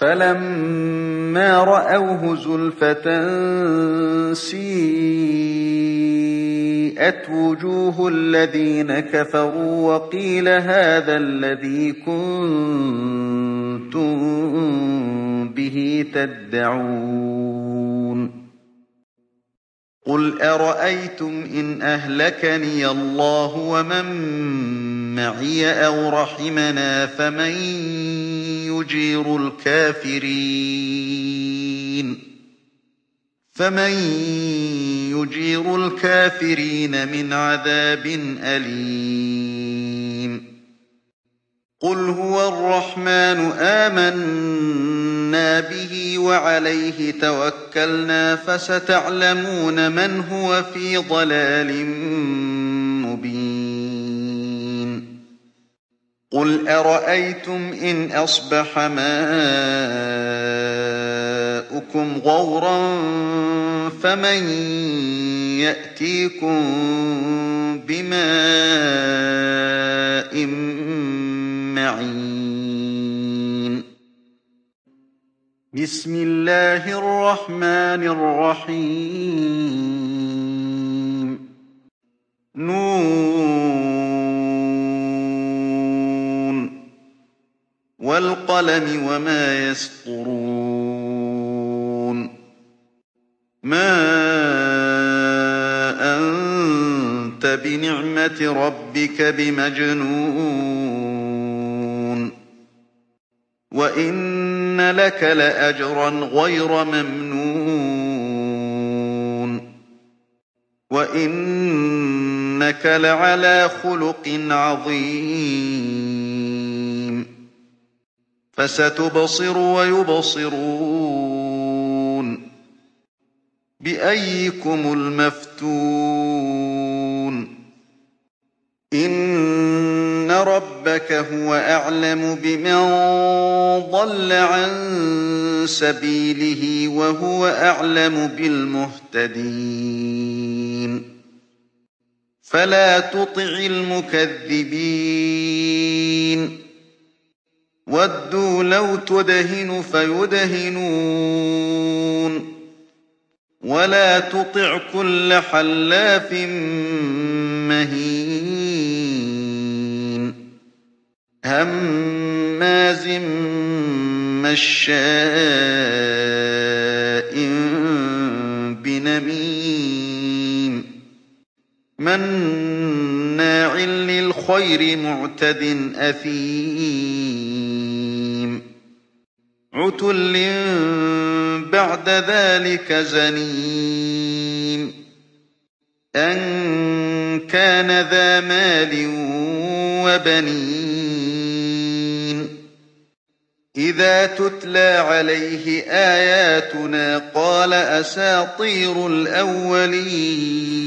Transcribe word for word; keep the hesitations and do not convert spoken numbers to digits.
فَلَمَّا رَأَوْهُ زُلْفَةً سِيئَتْ وُجُوهُ الَّذِينَ كَفَرُوا وَقِيلَ هَٰذَا الَّذِي كُنتُم بِهِ تَدَّعُونَ قُلْ أَرَأَيْتُمْ إِنْ أَهْلَكَنِيَ اللَّهُ وَمَن مَّعِيَ أَوْ رَحِمَنَا فَمَن يُجِيرُ الْكَافِرِينَ فَمَن يُجِيرُ الْكَافِرِينَ مِنْ عَذَابٍ أَلِيمٍ قُلْ هُوَ الرَّحْمَٰنُ آمَنَّا بِهِ وَعَلَيْهِ تَوَكَّلْنَا فَسَتَعْلَمُونَ مَنْ هُوَ فِي ضَلَالٍ مُّبِينٍ قُلْ أَرَأَيْتُمْ إِنْ أَصْبَحَ مَاؤُكُمْ غَوْرًا فَمَن يَأْتِيكُم بِمَاءٍ مَّعِينٍ بِسْمِ اللَّهِ الرَّحْمَٰنِ الرَّحِيمِ نُونٌ وَالْقَلَمِ وَمَا يَسْطُرُونَ مَا أَنتَ بِنِعْمَةِ رَبِّكَ بِمَجْنُونٍ وَإِنَّ لَكَ لَأَجْرًا غَيْرَ مَمْنُونٍ وَإِنَّكَ لَعَلَىٰ خُلُقٍ عَظِيمٍ فَسَتُبْصِرُ وَيُبْصِرُونَ بِأَييِّكُمُ الْمَفْتُونُ إِنَّ رَبَّكَ هُوَ أَعْلَمُ بِمَن ضَلَّ عَن سَبِيلِهِ وَهُوَ أَعْلَمُ بِالْمُهْتَدِينَ فَلَا تُطِعِ الْمُكَذِّبِينَ وَدُّوا لَوْ تُدْهِنُ فَيُدْهِنُونَ وَلَا تُطِعْ كُلَّ حَلَّافٍ مَّهِينٍ هَمَّازٍ مَّشَّاءٍ بِنَمِيمٍ مَّنَّاعٍ لِّلْخَيْرِ مُعْتَدٍ أَثِيمٍ عُتُلٍّ بَعْدَ ذَٰلِكَ زَنِيمٍ أَن كَانَ ذَا مَالٍ وَبَنِينَ إِذَا تُتْلَىٰ عَلَيْهِ آيَاتُنَا قَالَ أَسَاطِيرُ الْأَوَّلِينَ